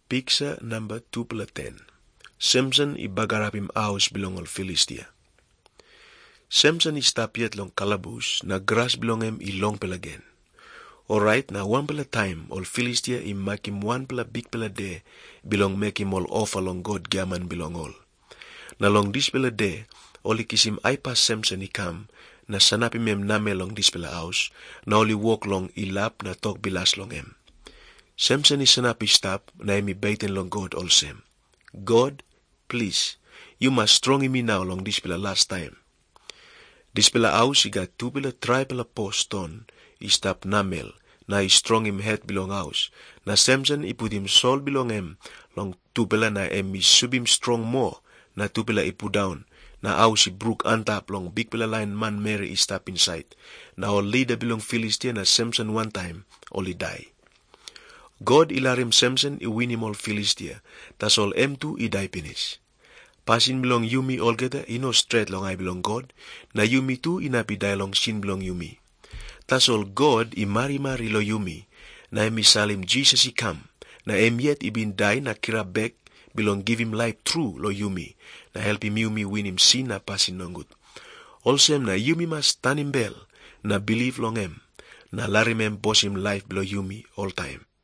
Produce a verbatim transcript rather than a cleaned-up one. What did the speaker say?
Picture number two puluh ten. Samson i bagarapim aus bilong ol Philistia. Samson i stapiet long kalabus na gras bilongem i long pelagen. Alright, na one pela time ol Philistia i makim one pela big pela de bilong makim ol offer long God gaman bilong ol. Na long dis pela de, oli kisim aipas Samson i kam na sanapi mem name long dis pela aus, na oli walk long i lap na tok bilas long em. Samson is sanapi stop na emi baitin long God olsem. God, please, you must strong in me now long this pela last time. This pela house, I got two pela try pela post stone, I stop namel, na I strong him head belong house. Na Samson I put him soul belong em, long two pela na emi sub him strong more, na two pela I put down. Na house I brook antap long big pela line man Mary I stop inside. Na all leader belong Philistine na Samson one time, only die. God ilarim Samson I win him all Philistia, tas all em tu I die finish. Pasin belong Yumi altogether I no straight long I belong God, na Yumi tu I napi die long sin belong Yumi. Tas all God I mari mari lo Yumi, na emi salim Jesus I come, na em yet I bin die na kira back belong give him life true lo Yumi, na help him Yumi win him sin na pasin long good. Also na Yumi must stand him bell, na believe long em, na larim em boss him life below Yumi all time.